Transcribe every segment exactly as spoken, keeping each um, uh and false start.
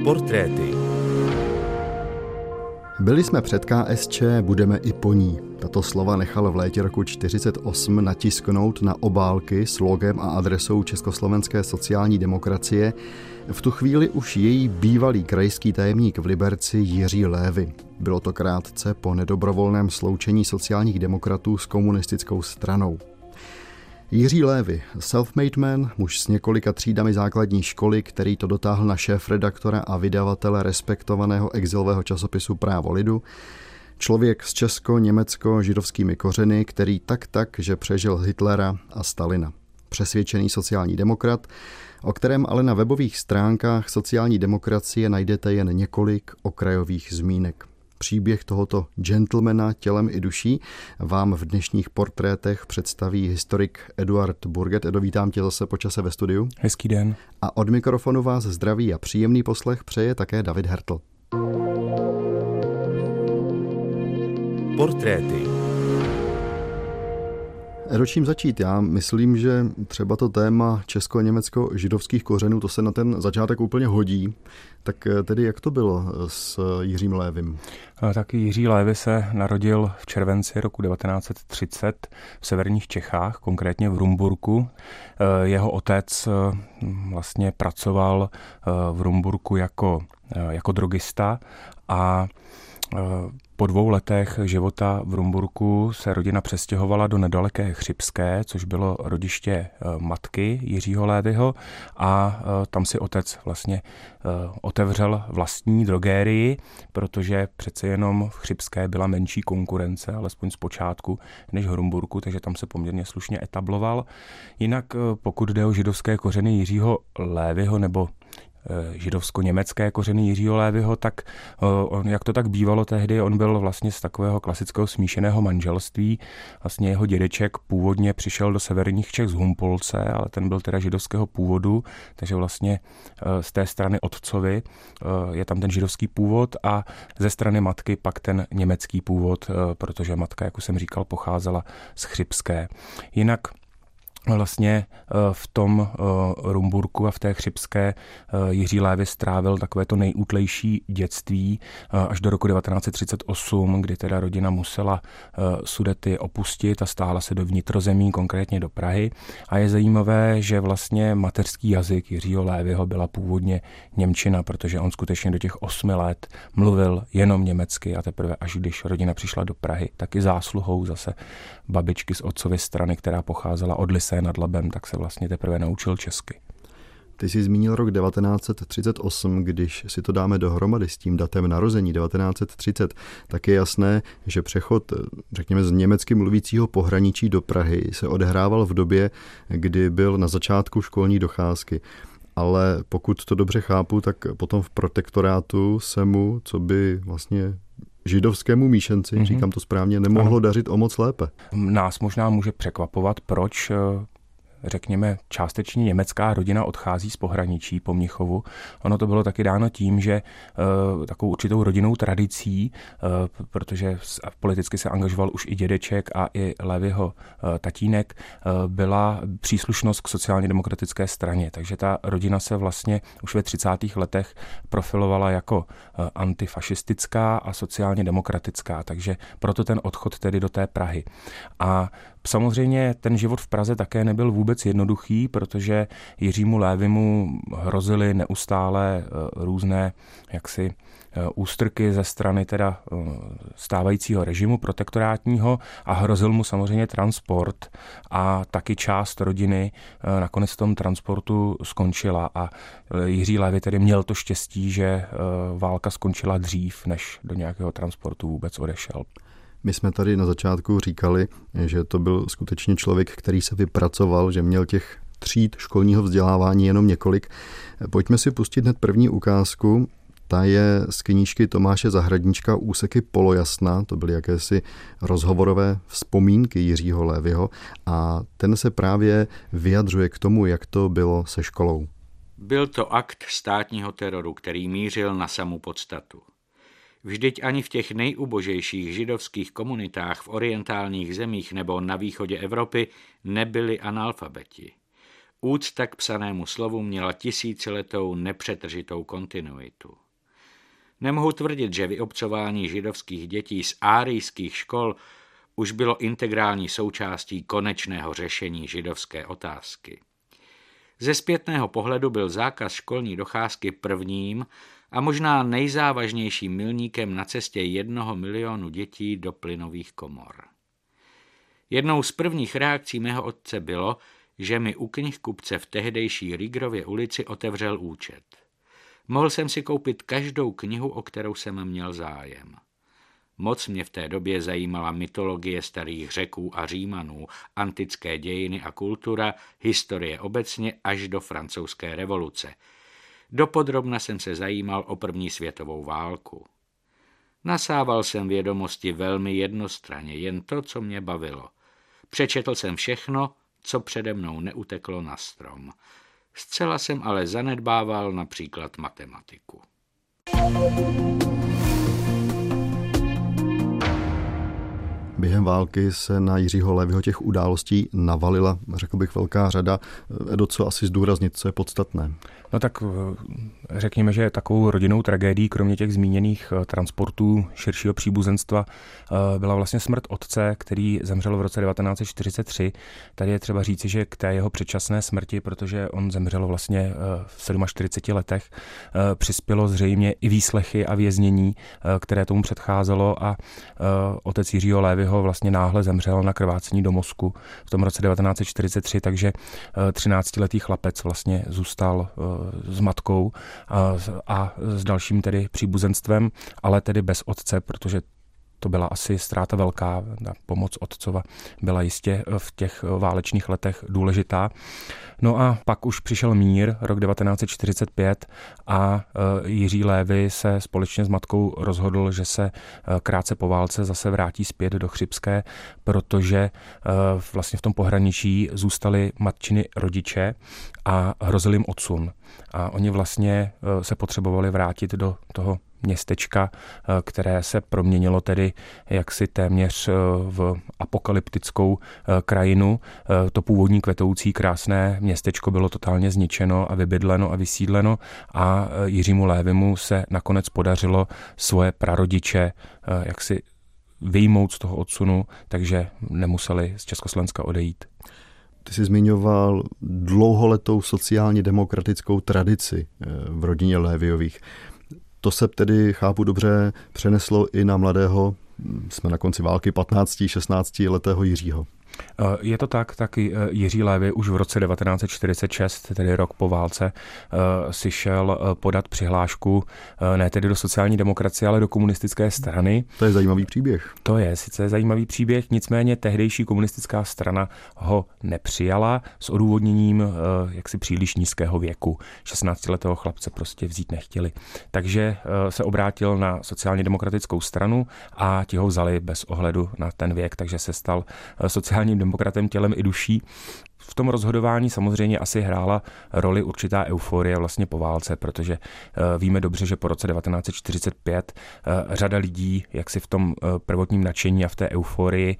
Portréty. Byli jsme před K S Č, budeme i po ní. Tato slova nechal v létě roku čtyřicet osm natisknout na obálky s logem a adresou Československé sociální demokracie v tu chvíli už její bývalý krajský tajemník v Liberci Jiří Lévy. Bylo to krátce po nedobrovolném sloučení sociálních demokratů s komunistickou stranou. Jiří Lévy, self-made man, muž s několika třídami základní školy, který to dotáhl na šéfredaktora a vydavatele respektovaného exilového časopisu Právo lidu, člověk s česko-německo-židovskými kořeny, který tak tak, že přežil Hitlera a Stalina. Přesvědčený sociální demokrat, o kterém ale na webových stránkách sociální demokracie najdete jen několik okrajových zmínek. Příběh tohoto gentlemana tělem i duší vám v dnešních portrétech představí historik Eduard Burget. Edo, vítám tě zase po čase ve studiu. Hezký den. A od mikrofonu vás zdraví a příjemný poslech přeje také David Hertl. Portréty. Edo, čím začít? Já myslím, že třeba to téma česko-německo-židovských kořenů, to se na ten začátek úplně hodí. Tak tedy jak to bylo s Jiřím Lévym? Tak Jiří Lévy se narodil v červenci roku devatenáct set třicet v severních Čechách, konkrétně v Rumburku. Jeho otec vlastně pracoval v Rumburku jako, jako drogista a po dvou letech života v Rumburku se rodina přestěhovala do nedaleké Chřibské, což bylo rodiště matky Jiřího Lévyho, a tam si otec vlastně otevřel vlastní drogérii, protože přece jenom v Chřibské byla menší konkurence, alespoň z počátku, než v Rumburku, takže tam se poměrně slušně etabloval. Jinak pokud jde o židovské kořeny Jiřího Lévyho nebo židovsko-německé kořeny Jiřího Lévyho, tak on, jak to tak bývalo tehdy, on byl vlastně z takového klasického smíšeného manželství. Vlastně jeho dědeček původně přišel do severních Čech z Humpolce, ale ten byl teda židovského původu, takže vlastně z té strany otcovy je tam ten židovský původ a ze strany matky pak ten německý původ, protože matka, jak už jsem říkal, pocházela z Chřibské. Jinak vlastně v tom Rumburku a v té Chřibské Jiří Lévy strávil takové to nejútlejší dětství až do roku devatenáct set třicet osm, kdy teda rodina musela Sudety opustit a stáhla se do vnitrozemí, konkrétně do Prahy. A je zajímavé, že vlastně mateřský jazyk Jiřího Lévyho byla původně němčina, protože on skutečně do těch osmi let mluvil jenom německy a teprve až když rodina přišla do Prahy, tak i zásluhou zase babičky z otcovy strany, která pocházela od Lysé nad Labem, tak se vlastně teprve naučil česky. Ty jsi zmínil rok devatenáct set třicet osm, když si to dáme dohromady s tím datem narození devatenáct set třicet, tak je jasné, že přechod, řekněme, z německy mluvícího pohraničí do Prahy se odehrával v době, kdy byl na začátku školní docházky. Ale pokud to dobře chápu, tak potom v protektorátu se mu, co by vlastně židovskému míšenci, mm-hmm. říkám to správně, nemohlo ano. dařit o moc lépe. Nás možná může překvapovat, proč, řekněme, částečně německá rodina odchází z pohraničí po Mnichovu. Ono to bylo taky dáno tím, že uh, takovou určitou rodinnou tradicí, uh, protože politicky se angažoval už i dědeček a i Lévyho uh, tatínek, uh, byla příslušnost k sociálně demokratické straně. Takže ta rodina se vlastně už ve třicátých letech profilovala jako uh, antifašistická a sociálně demokratická. Takže proto ten odchod tedy do té Prahy. A samozřejmě ten život v Praze také nebyl vůbec jednoduchý, protože Jiřímu Lévymu hrozily neustále různé jaksi ústrky ze strany teda stávajícího režimu protektorátního a hrozil mu samozřejmě transport a taky část rodiny nakonec v tom transportu skončila a Jiří Lévy tedy měl to štěstí, že válka skončila dřív, než do nějakého transportu vůbec odešel. My jsme tady na začátku říkali, že to byl skutečně člověk, který se vypracoval, že měl těch tříd školního vzdělávání jenom několik. Pojďme si pustit hned první ukázku. Ta je z knížky Tomáše Zahradníčka Úseky polojasna. To byly jakési rozhovorové vzpomínky Jiřího Lévyho a ten se právě vyjadřuje k tomu, jak to bylo se školou. Byl to akt státního teroru, který mířil na samu podstatu. Vždyť ani v těch nejubožejších židovských komunitách v orientálních zemích nebo na východě Evropy nebyli analfabeti. Úcta k psanému slovu měla tisíciletou nepřetržitou kontinuitu. Nemohu tvrdit, že vyobcování židovských dětí z árijských škol už bylo integrální součástí konečného řešení židovské otázky. Ze zpětného pohledu byl zákaz školní docházky prvním a možná nejzávažnějším milníkem na cestě jednoho milionu dětí do plynových komor. Jednou z prvních reakcí mého otce bylo, že mi u knihkupce v tehdejší Rigrově ulici otevřel účet. Mohl jsem si koupit každou knihu, o kterou jsem měl zájem. Moc mě v té době zajímala mytologie starých Řeků a Římanů, antické dějiny a kultura, historie obecně až do francouzské revoluce. Dopodrobna jsem se zajímal o první světovou válku. Nasával jsem vědomosti velmi jednostranně, jen to, co mě bavilo. Přečetl jsem všechno, co přede mnou neuteklo na strom. Zcela jsem ale zanedbával například matematiku. Během války se na Jiřího Lévyho těch událostí navalila, řekl bych, velká řada. Edo, co asi zdůraznit, co je podstatné? No tak řekněme, že takovou rodinnou tragédií, kromě těch zmíněných transportů širšího příbuzenstva, byla vlastně smrt otce, který zemřel v roce devatenáct set čtyřicet tři. Tady je třeba říci, že k té jeho předčasné smrti, protože on zemřel vlastně v čtyřiceti sedmi letech, přispělo zřejmě i výslechy a věznění, které tomu předcházelo, a otec Jiřího Lévyho vlastně náhle zemřel na krvácení do mozku v tom roce devatenáct set čtyřicet tři, takže třináctiletý chlapec vlastně zůstal s matkou a, a s dalším tedy příbuzenstvem, ale tedy bez otce, protože to byla asi ztráta velká. Ta pomoc otcova byla jistě v těch válečných letech důležitá. No a pak už přišel mír, rok devatenáct set čtyřicet pět, a Jiří Lévy se společně s matkou rozhodl, že se krátce po válce zase vrátí zpět do Chřibské, protože vlastně v tom pohraničí zůstali matčiny rodiče a hrozil jim odsun. A oni vlastně se potřebovali vrátit do toho městečka, které se proměnilo tedy jaksi téměř v apokalyptickou krajinu. To původní kvetoucí krásné městečko bylo totálně zničeno a vybydleno a vysídleno, a Jiřímu Lévymu se nakonec podařilo svoje prarodiče jaksi vyjmout z toho odsunu, takže nemuseli z Československa odejít. Ty jsi zmiňoval dlouholetou sociálně demokratickou tradici v rodině Lévyových. To se tedy, chápu dobře, přeneslo i na mladého, jsme na konci války, patnácti šestnácti letého Jiřího. Je to tak, tak Jiří Lévy už v roce devatenáct set čtyřicet šest, tedy rok po válce, si šel podat přihlášku ne tedy do sociální demokracie, ale do komunistické strany. To je zajímavý příběh. To je sice zajímavý příběh, nicméně tehdejší komunistická strana ho nepřijala s odůvodněním jaksi příliš nízkého věku. šestnáctiletého chlapce prostě vzít nechtěli. Takže se obrátil na sociálně demokratickou stranu a ti ho vzali bez ohledu na ten věk, takže se stal sociální demokratem tělem i duší. V tom rozhodování samozřejmě asi hrála roli určitá euforie vlastně po válce, protože víme dobře, že po roce devatenáct set čtyřicet pět řada lidí, jak si v tom prvotním nadšení a v té euforii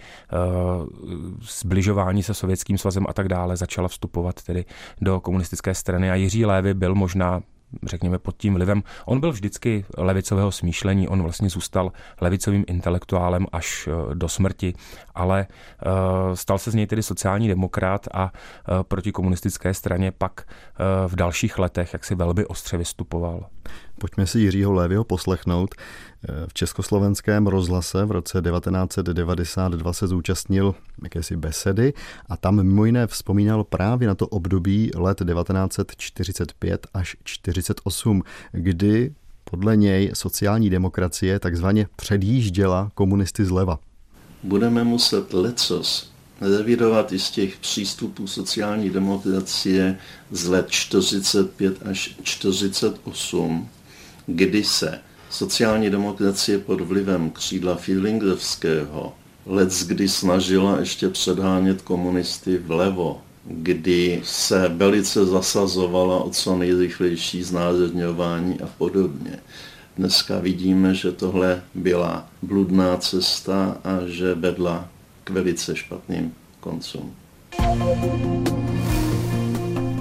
zbližování se Sovětským svazem a tak dále začala vstupovat tedy do komunistické strany, a Jiří Lévy byl možná, řekněme, pod tím vlivem. On byl vždycky levicového smýšlení, on vlastně zůstal levicovým intelektuálem až do smrti, ale stal se z něj tedy sociální demokrat a proti komunistické straně pak v dalších letech jaksi velmi ostře vystupoval. Pojďme si Jiřího Lévyho poslechnout. V Československém rozhlase v roce devatenáct set devadesát dva se zúčastnil jakési besedy a tam mimo jiné vzpomínal právě na to období let devatenáct set čtyřicet pět až čtyřicet osm, kdy podle něj sociální demokracie takzvaně předjížděla komunisty zleva. Budeme muset lecos revidovat i z těch přístupů sociální demokracie z let čtyřicet pět až čtyřicet osm, kdy se sociální demokracie pod vlivem křídla Fieldingovského leckdy snažila ještě předhánět komunisty vlevo, kdy se velice zasazovala o co nejrychlejší znárodňování a podobně. Dneska vidíme, že tohle byla bludná cesta a že vedla k velice špatným koncům.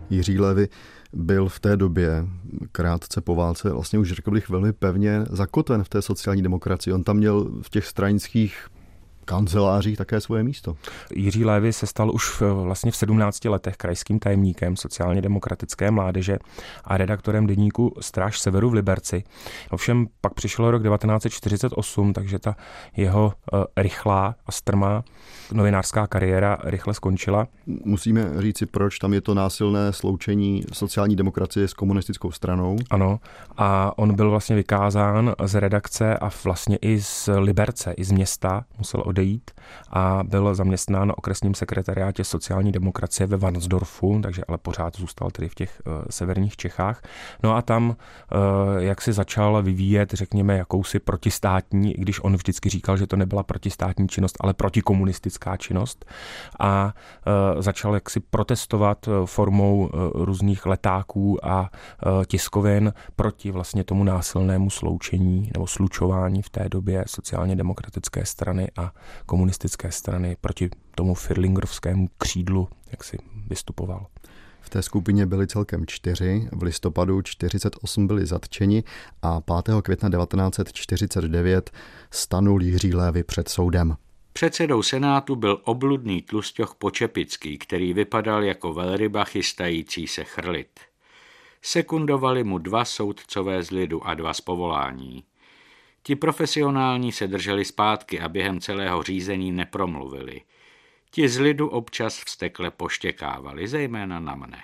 Jiří Levy byl v té době, krátce po válce, vlastně už řekl bych velmi pevně zakotven v té sociální demokracii. On tam měl v těch stranických kancelářích také svoje místo. Jiří Levy se stal už v, vlastně v sedmnácti letech krajským tajemníkem sociálně demokratické mládeže a redaktorem deníku Stráž severu v Liberci. Ovšem pak přišel rok devatenáct set čtyřicet osm, takže ta jeho uh, rychlá a strmá novinářská kariéra rychle skončila. Musíme říci, proč tam je to násilné sloučení sociální demokracie s komunistickou stranou. Ano, a on byl vlastně vykázán z redakce a vlastně i z Liberce, i z města, musel odejít a byl zaměstnán na okresním sekretariátě sociální demokracie ve Varnsdorfu, takže ale pořád zůstal tedy v těch uh, severních Čechách. No a tam, uh, jak si začal vyvíjet, řekněme, jakousi protistátní, i když on vždycky říkal, že to nebyla protistátní činnost, ale protikomunistická činnost a uh, začal jaksi protestovat formou uh, různých letáků a uh, tiskovin proti vlastně tomu násilnému sloučení nebo slučování v té době sociálně demokratické strany a komunistické strany, proti tomu firlingerovskému křídlu, jak si vystupoval. V té skupině byli celkem čtyři, v listopadu čtyřicet osm byli zatčeni a pátého května devatenáct set čtyřicet devět stanul Jiří Levy před soudem. Předsedou senátu byl obludný tlusťoch Počepický, který vypadal jako velryba chystající se chrlit. Sekundovali mu dva soudcové z lidu a dva z povolání. Ti profesionální se drželi zpátky a během celého řízení nepromluvili. Ti z lidu občas vztekle poštěkávali, zejména na mne.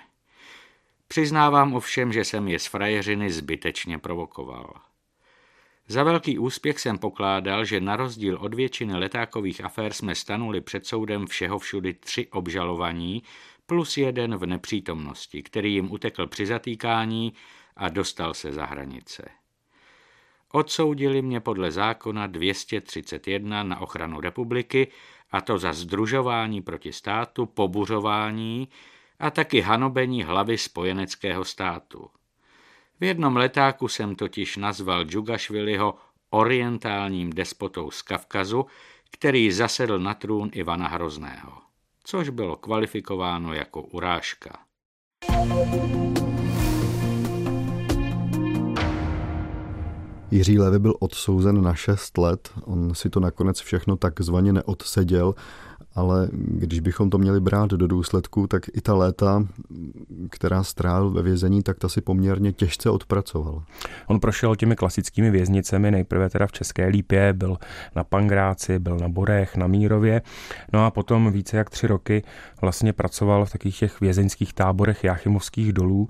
Přiznávám ovšem, že jsem je z frajeřiny zbytečně provokoval. Za velký úspěch jsem pokládal, že na rozdíl od většiny letákových afér jsme stanuli před soudem všeho všudy tři obžalovaní plus jeden v nepřítomnosti, který jim utekl při zatýkání a dostal se za hranice. Odsoudili mě podle zákona dvě stě třicet jedna na ochranu republiky, a to za sdružování proti státu, pobuřování a taky hanobení hlavy spojeneckého státu. V jednom letáku jsem totiž nazval Džugašviliho orientálním despotou z Kavkazu, který zasedl na trůn Ivana Hrozného, což bylo kvalifikováno jako urážka. Jiří Levy byl odsouzen na šest let, on si to nakonec všechno takzvaně neodseděl, ale když bychom to měli brát do důsledku, tak i ta léta, která strávil ve vězení, tak ta si poměrně těžce odpracoval. On prošel těmi klasickými věznicemi, nejprve teda v České Lípě, byl na Pangráci, byl na Borech, na Mírově, no a potom více jak tři roky vlastně pracoval v takových těch vězeňských táborech Jáchymovských dolů,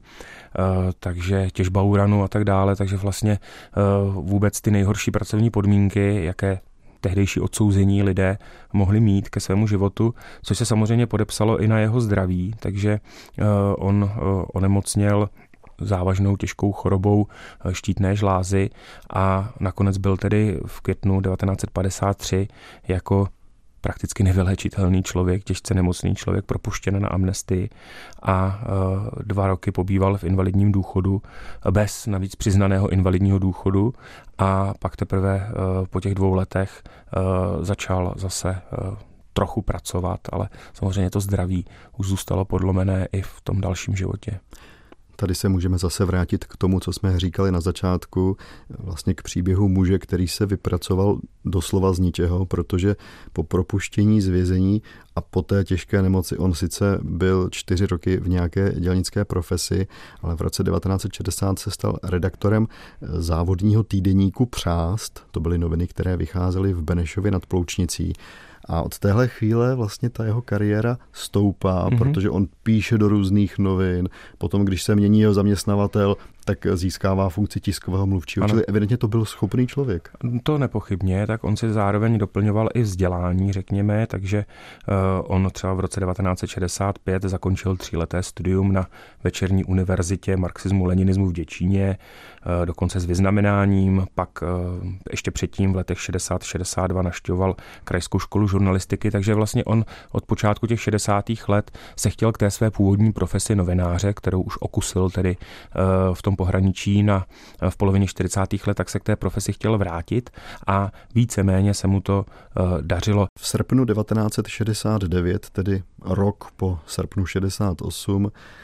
takže těžba uranu a tak dále, takže vlastně vůbec ty nejhorší pracovní podmínky, jaké tehdejší odsouzení lidé mohli mít ke svému životu, což se samozřejmě podepsalo i na jeho zdraví, takže on onemocněl závažnou těžkou chorobou štítné žlázy a nakonec byl tedy v květnu devatenáct set padesát tři jako prakticky nevyléčitelný člověk, těžce nemocný člověk, propuštěn na amnestii a dva roky pobýval v invalidním důchodu bez navíc přiznaného invalidního důchodu a pak teprve po těch dvou letech začal zase trochu pracovat, ale samozřejmě to zdraví už zůstalo podlomené i v tom dalším životě. Tady se můžeme zase vrátit k tomu, co jsme říkali na začátku, vlastně k příběhu muže, který se vypracoval doslova z ničeho, protože po propuštění z vězení a po té těžké nemoci on sice byl čtyři roky v nějaké dělnické profesi, ale v roce devatenáct set šedesát se stal redaktorem závodního týdeníku Přást. To byly noviny, které vycházely v Benešově nad Ploučnicí. A od téhle chvíle vlastně ta jeho kariéra stoupá, mm-hmm. protože on píše do různých novin, potom když se mění jeho zaměstnavatel, tak získává funkci tiskového mluvčího, čili evidentně to byl schopný člověk. To nepochybně, tak on si zároveň doplňoval i vzdělání, řekněme, takže uh, on třeba v roce devatenáct set šedesát pět zakončil tříleté studium na Večerní univerzitě marxismu, leninismu v Děčíně, uh, dokonce s vyznamenáním, pak uh, ještě předtím v letech šedesát šedesát dva navštěvoval Krajskou školu žurnalistiky, takže vlastně on od počátku těch šedesátých let se chtěl k té své původní profesi novináře, kterou už okusil tedy uh, v tom pohraničí na, v polovině čtyřicátých let, tak se k té profesi chtěl vrátit a víceméně se mu to uh, dařilo. V srpnu devatenáct set šedesát devět, tedy rok po srpnu šedesát osm,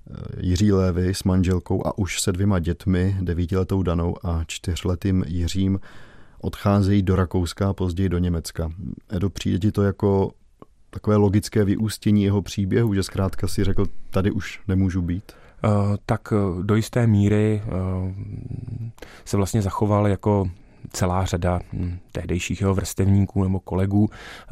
Jiří Lévy s manželkou a už se dvěma dětmi, devítiletou Danou a čtyřletým Jiřím, odcházejí do Rakouska a později do Německa. Edo, přijde ti to jako takové logické vyústění jeho příběhu, že zkrátka si řekl, tady už nemůžu být? Tak do jisté míry se vlastně zachoval jako celá řada tehdejších jeho vrstevníků nebo kolegů.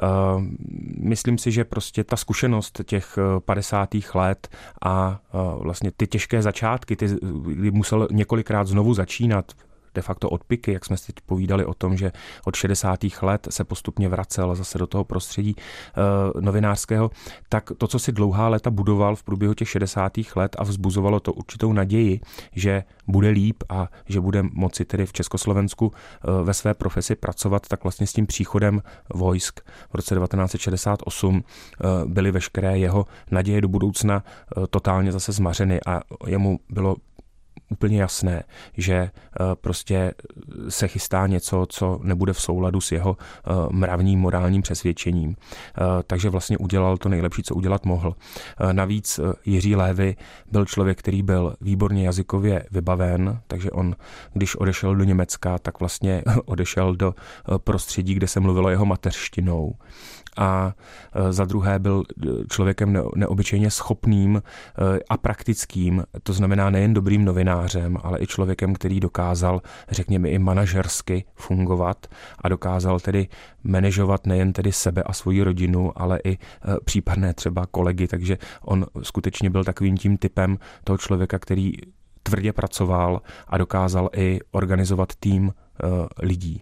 Myslím si, že prostě ta zkušenost těch padesátých let a vlastně ty těžké začátky, ty, kdy musel několikrát znovu začínat, de facto odpiky, jak jsme si teď povídali o tom, že od šedesátých let se postupně vracel zase do toho prostředí e, novinářského, tak to, co si dlouhá léta budoval v průběhu těch šedesátých let a vzbuzovalo to určitou naději, že bude líp a že bude moci tedy v Československu e, ve své profesi pracovat, tak vlastně s tím příchodem vojsk v roce devatenáct set šedesát osm e, byly veškeré jeho naděje do budoucna e, totálně zase zmařeny a jemu bylo úplně jasné, že prostě se chystá něco, co nebude v souladu s jeho mravním, morálním přesvědčením. Takže vlastně udělal to nejlepší, co udělat mohl. Navíc Jiří Lévy byl člověk, který byl výborně jazykově vybaven, takže on, když odešel do Německa, tak vlastně odešel do prostředí, kde se mluvilo jeho mateřštinou. A za druhé byl člověkem neobyčejně schopným a praktickým, to znamená nejen dobrým novinářem, ale i člověkem, který dokázal, řekněme, i manažersky fungovat a dokázal tedy manažovat nejen tedy sebe a svoji rodinu, ale i případné třeba kolegy, takže on skutečně byl takovým tím typem toho člověka, který tvrdě pracoval a dokázal i organizovat tým lidí.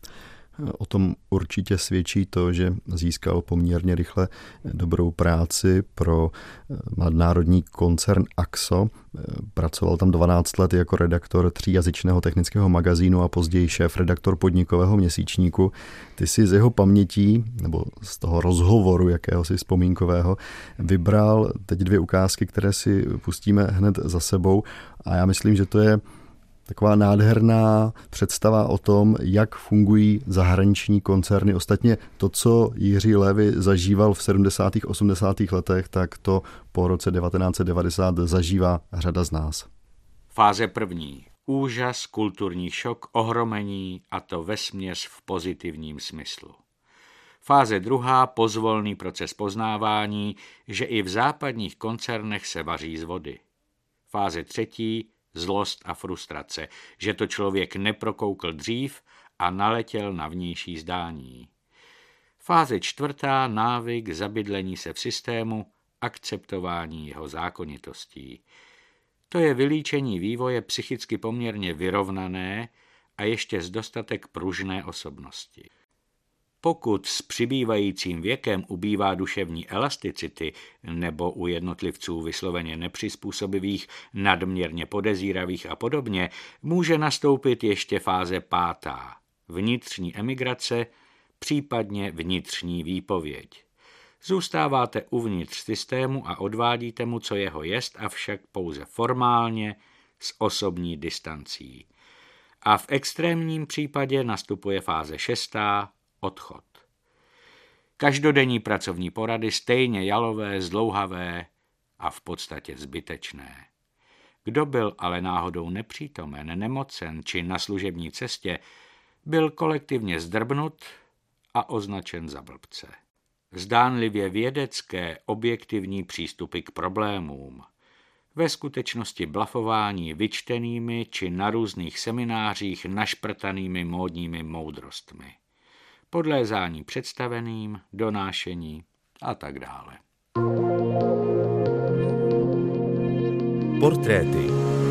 O tom určitě svědčí to, že získal poměrně rychle dobrou práci pro nadnárodní koncern Axo. Pracoval tam dvanáct let jako redaktor tříjazyčného technického magazínu a později šéf-redaktor podnikového měsíčníku. Ty si z jeho pamětí, nebo z toho rozhovoru jakéhosi vzpomínkového, vybral teď dvě ukázky, které si pustíme hned za sebou a já myslím, že to je taková nádherná představa o tom, jak fungují zahraniční koncerny. Ostatně to, co Jiří Lévy zažíval v sedmdesátých osmdesátých letech, tak to po roce devatenáct set devadesát zažívá řada z nás. Fáze první. Úžas, kulturní šok, ohromení a to vesměs v pozitivním smyslu. Fáze druhá. Pozvolný proces poznávání, že i v západních koncernech se vaří z vody. Fáze třetí. Zlost a frustrace, že to člověk neprokoukl dřív a naletěl na vnější zdání. Fáze čtvrtá. Návyk, zabydlení se v systému, akceptování jeho zákonitostí. To je vylíčení vývoje psychicky poměrně vyrovnané a ještě s dostatek pružné osobnosti. Pokud s přibývajícím věkem ubývá duševní elasticity nebo u jednotlivců vysloveně nepřizpůsobivých, nadměrně podezíravých a podobně, může nastoupit ještě fáze pátá, vnitřní emigrace, případně vnitřní výpověď. Zůstáváte uvnitř systému a odvádíte mu, co jeho jest, avšak pouze formálně, s osobní distancí. A v extrémním případě nastupuje fáze šestá, odchod. Každodenní pracovní porady stejně jalové, zdlouhavé a v podstatě zbytečné. Kdo byl ale náhodou nepřítomen, nemocen či na služební cestě, byl kolektivně zdrbnut a označen za blbce. Zdánlivě vědecké, objektivní přístupy k problémům. Ve skutečnosti blafování vyčtenými či na různých seminářích našprtanými módními moudrostmi. Podlézání představeným, donášení a tak dále. Portréty.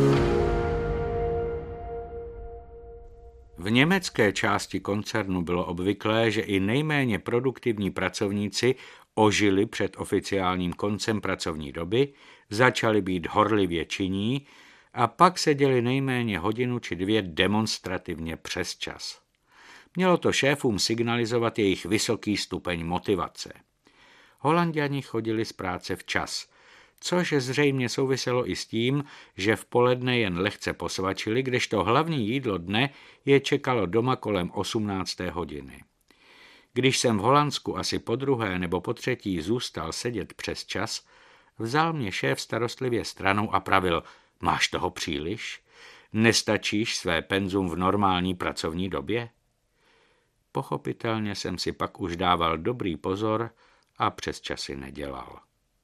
V německé části koncernu bylo obvyklé, že i nejméně produktivní pracovníci ožili před oficiálním koncem pracovní doby, začali být horlivě činní a pak seděli nejméně hodinu či dvě demonstrativně přes čas. Mělo to šéfům signalizovat jejich vysoký stupeň motivace. Holanďani chodili z práce včas, což zřejmě souviselo i s tím, že v poledne jen lehce posvačili, kdežto hlavní jídlo dne je čekalo doma kolem osmnácté hodiny. Když jsem v Holandsku asi po druhé nebo po třetí zůstal sedět přes čas, Vzal mě šéf starostlivě stranou a pravil: máš toho příliš? Nestačíš své penzum v normální pracovní době? Pochopitelně jsem si pak už dával dobrý pozor a přesčasy nedělal.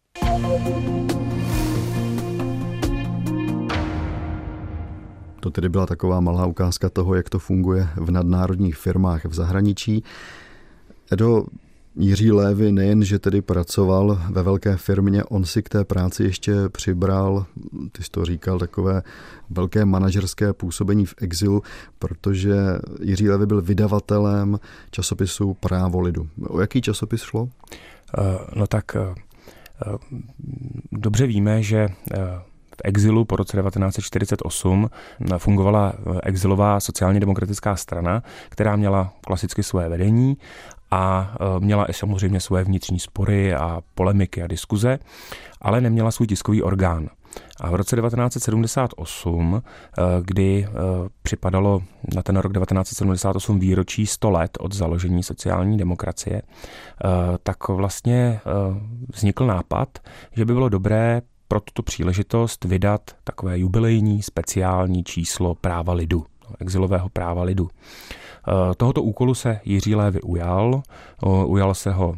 To tedy byla taková malá ukázka toho, jak to funguje v nadnárodních firmách v zahraničí. Edo, Jiří Lévy nejen, že tedy pracoval ve velké firmě, on si k té práci ještě přibral, ty jsi to říkal, takové velké manažerské působení v exilu, protože Jiří Lévy byl vydavatelem časopisu Právo lidu. O jaký časopis šlo? No tak dobře víme, že v exilu po roce devatenáct set čtyřicet osm fungovala exilová sociálně demokratická strana, která měla klasicky své vedení a měla i samozřejmě své vnitřní spory a polemiky a diskuze, ale neměla svůj tiskový orgán. A v roce devatenáct set sedmdesát osm, kdy připadalo na ten rok devatenáct set sedmdesát osm výročí sto let od založení sociální demokracie, tak vlastně vznikl nápad, že by bylo dobré pro tuto příležitost vydat takové jubilejní speciální číslo Práva lidu, exilového Práva lidu. Tohoto úkolu se Jiří Lévy ujal, ujal se ho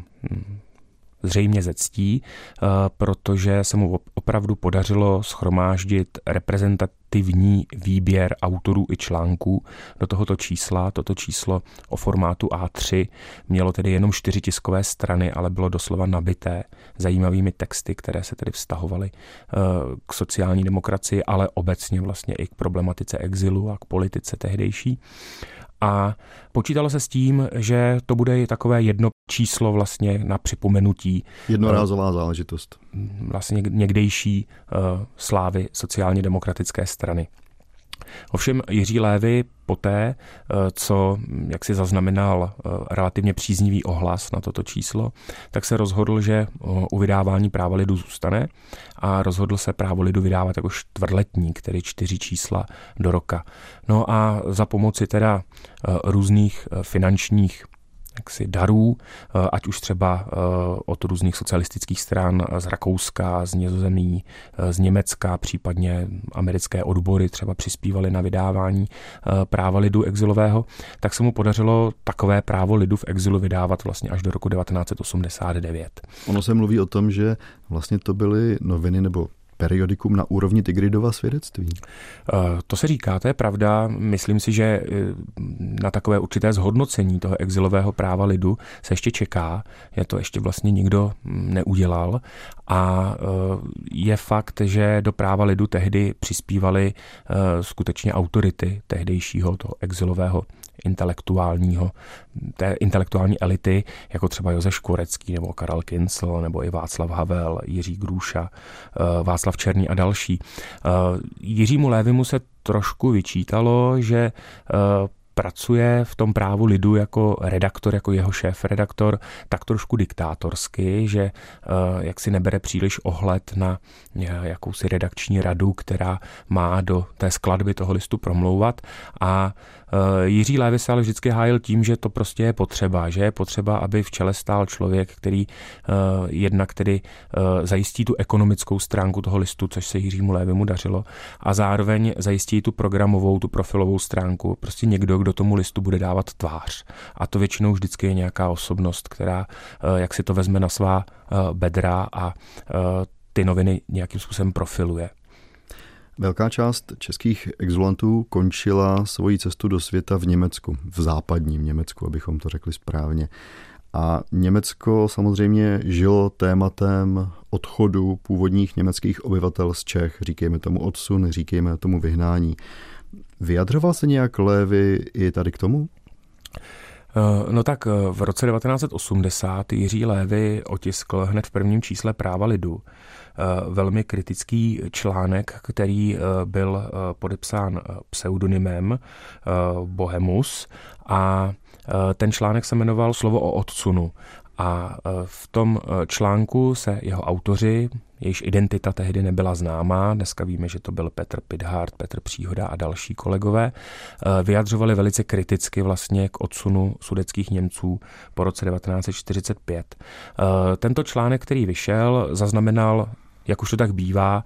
zřejmě ze ctí, protože se mu opravdu podařilo shromáždit reprezentativní výběr autorů i článků do tohoto čísla. Toto číslo o formátu á tři mělo tedy jenom čtyři tiskové strany, ale bylo doslova nabité zajímavými texty, které se tedy vztahovaly k sociální demokracii, ale obecně vlastně i k problematice exilu a k politice tehdejší. A počítalo se s tím, že to bude takové jedno číslo vlastně na připomenutí. Jednorázová záležitost. Vlastně někdejší uh, slávy sociálně demokratické strany. Ovšem Jiří Lévy poté, co jak si zaznamenal relativně příznivý ohlas na toto číslo, tak se rozhodl, že u vydávání Práva lidu zůstane a rozhodl se Právo lidu vydávat jako čtvrtletník, tedy čtyři čísla do roka. No a za pomoci teda různých finančních jaksi darů, ať už třeba od různých socialistických stran z Rakouska, z Nizozemí, z Německa, případně americké odbory třeba přispívaly na vydávání Práva lidu exilového, tak se mu podařilo takové Právo lidu v exilu vydávat vlastně až do roku devatenáct set osmdesát devět. Ono se mluví o tom, že vlastně to byly noviny nebo periodikum na úrovni Tigridova svědectví. To se říká, to je pravda. Myslím si, že na takové určité zhodnocení toho exilového Práva lidu se ještě čeká. Je to ještě vlastně nikdo neudělal. A je fakt, že do Práva lidu tehdy přispívaly skutečně autority tehdejšího toho exilového intelektuálního, té intelektuální elity, jako třeba Josef Škvorecký nebo Karel Kincl, nebo i Václav Havel, Jiří Grůša, Václav Černý a další. Jiřímu Lévymu se trošku vyčítalo, že pracuje v tom Právu lidu jako redaktor, jako jeho šéf-redaktor, tak trošku diktátorsky, že jak si nebere příliš ohled na jakousi redakční radu, která má do té skladby toho listu promlouvat. A Jiří Lévy se ale vždycky hájil tím, že to prostě je potřeba, že je potřeba, aby v čele stál člověk, který jednak tedy zajistí tu ekonomickou stránku toho listu, což se Jiřímu Lévymu dařilo, a zároveň zajistí tu programovou, tu profilovou stránku, prostě někdo, kdo tomu listu bude dávat tvář. A to většinou vždycky je nějaká osobnost, která jak si to vezme na svá bedra a ty noviny nějakým způsobem profiluje. Velká část českých exulantů končila svoji cestu do světa v Německu, v západním Německu, abychom to řekli správně. A Německo samozřejmě žilo tématem odchodu původních německých obyvatel z Čech. Říkejme tomu odsun, říkejme tomu vyhnání. Vyjadřoval se nějak Lévy i tady k tomu? No tak v roce devatenáct set osmdesát Jiří Lévy otiskl hned v prvním čísle Práva lidu velmi kritický článek, který byl podepsán pseudonymem Bohemus, a ten článek se jmenoval Slovo o odsunu. A v tom článku se jeho autoři, jejichž identita tehdy nebyla známá, dneska víme, že to byl Petr Pithart, Petr Příhoda a další kolegové, vyjadřovali velice kriticky vlastně k odsunu sudetských Němců po roce devatenáct set čtyřicet pět. Tento článek, který vyšel, zaznamenal jak už to tak bývá,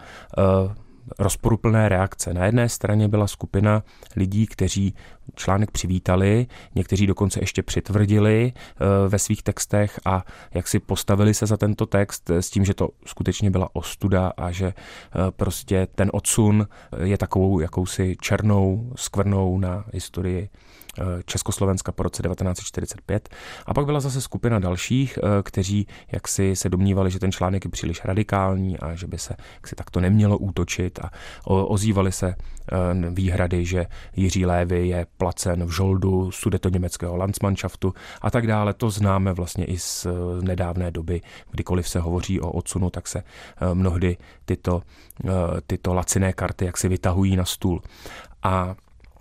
rozporuplné reakce. Na jedné straně byla skupina lidí, kteří článek přivítali, někteří dokonce ještě přitvrdili ve svých textech a jak si postavili se za tento text s tím, že to skutečně byla ostuda a že prostě ten odsun je takovou jakousi černou skvrnou na historii Československa po roce devatenáct set čtyřicet pět. A pak byla zase skupina dalších, kteří jaksi se domnívali, že ten článek je příliš radikální a že by se jaksi takto nemělo útočit a ozývaly se výhrady, že Jiří Lévy je placen v žoldu sudetoněmeckého Landsmannschaftu a tak dále. To známe vlastně i z nedávné doby, kdykoliv se hovoří o odsunu, tak se mnohdy tyto, tyto laciné karty jaksi vytahují na stůl. A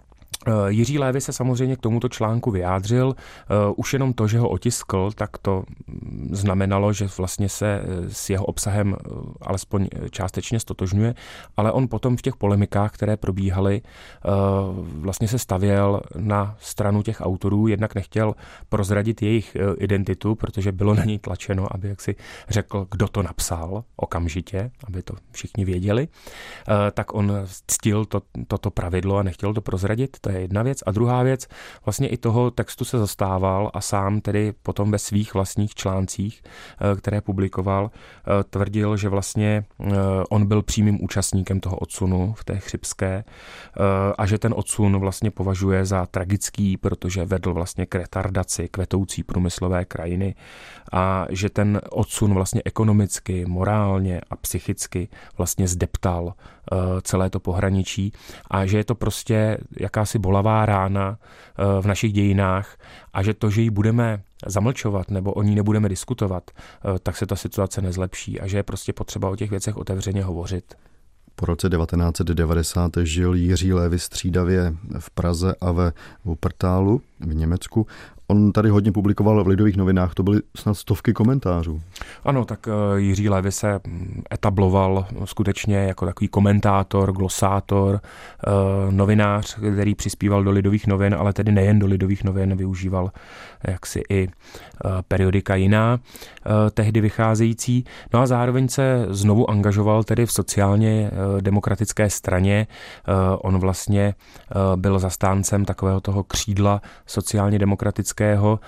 Jiří Lévy se samozřejmě k tomuto článku vyjádřil. Už jenom to, že ho otiskl, tak to znamenalo, že vlastně se s jeho obsahem alespoň částečně stotožňuje, ale on potom v těch polemikách, které probíhaly, vlastně se stavěl na stranu těch autorů, jednak nechtěl prozradit jejich identitu, protože bylo na něj tlačeno, aby jaksi řekl, kdo to napsal okamžitě, aby to všichni věděli, tak on ctil to, toto pravidlo a nechtěl to prozradit. To je jedna věc. A druhá věc, vlastně i toho textu se zastával a sám tedy potom ve svých vlastních článcích, které publikoval, tvrdil, že vlastně on byl přímým účastníkem toho odsunu v té Chřibské a že ten odsun vlastně považuje za tragický, protože vedl vlastně k retardaci kvetoucí průmyslové krajiny a že ten odsun vlastně ekonomicky, morálně a psychicky vlastně zdeptal celé to pohraničí a že je to prostě jakási bolavá rána v našich dějinách a že to, že ji budeme zamlčovat nebo o ní nebudeme diskutovat, tak se ta situace nezlepší a že je prostě potřeba o těch věcech otevřeně hovořit. Po roce devatenáct set devadesát žil Jiří Lévy střídavě v Praze a ve Wuppertalu v Německu. On tady hodně publikoval v Lidových novinách, to byly snad stovky komentářů. Ano, tak Jiří Lévy se etabloval skutečně jako takový komentátor, glosátor, novinář, který přispíval do Lidových novin, ale tedy nejen do Lidových novin, využíval jaksi i periodika jiná, tehdy vycházející. No a zároveň se znovu angažoval tedy v sociálně demokratické straně. On vlastně byl zastáncem takového toho křídla sociálně demokratické,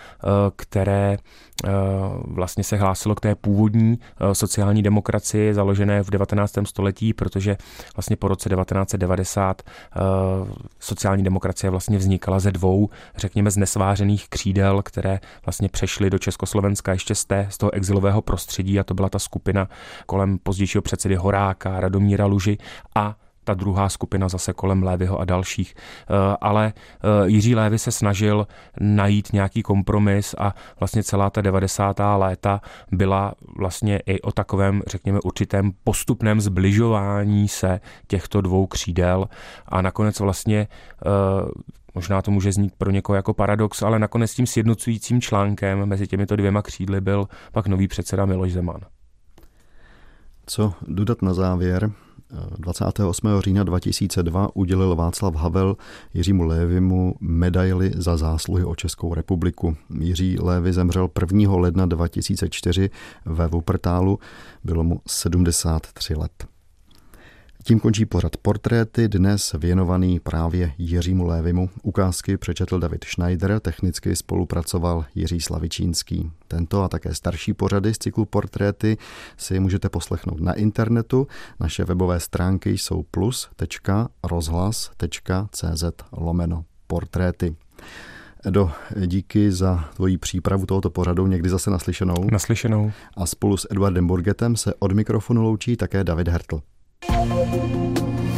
které vlastně se hlásilo k té původní sociální demokracii založené v devatenáctém století, protože vlastně po roce devatenáct set devadesát sociální demokracie vlastně vznikala ze dvou, řekněme, znesvářených křídel, které vlastně přešly do Československa ještě z, té, z toho exilového prostředí a to byla ta skupina kolem pozdějšího předsedy Horáka, Radomíra Luži a ta druhá skupina zase kolem Lévyho a dalších. Ale Jiří Lévy se snažil najít nějaký kompromis a vlastně celá ta devadesátá léta byla vlastně i o takovém, řekněme, určitém postupném zbližování se těchto dvou křídel a nakonec vlastně možná to může znít pro někoho jako paradox, ale nakonec tím sjednocujícím článkem mezi těmito dvěma křídly byl pak nový předseda Miloš Zeman. Co dodat na závěr? dvacátého osmého října dva tisíce dva udělil Václav Havel Jiřímu Lévymu medaili za zásluhy o Českou republiku. Jiří Lévy zemřel prvního ledna dva tisíce čtyři ve Wuppertalu, bylo mu sedmdesát tři let. Tím končí pořad Portréty, dnes věnovaný právě Jiřímu Lévymu. Ukázky přečetl David Schneider, technicky spolupracoval Jiří Slavičínský. Tento a také starší pořady z cyklu Portréty si můžete poslechnout na internetu. Naše webové stránky jsou plus tečka rozhlas tečka cz lomeno portréty. Edo, díky za tvoji přípravu tohoto pořadu, někdy zase naslyšenou. Naslyšenou. A spolu s Eduardem Burgetem se od mikrofonu loučí také David Hertl. Thank you.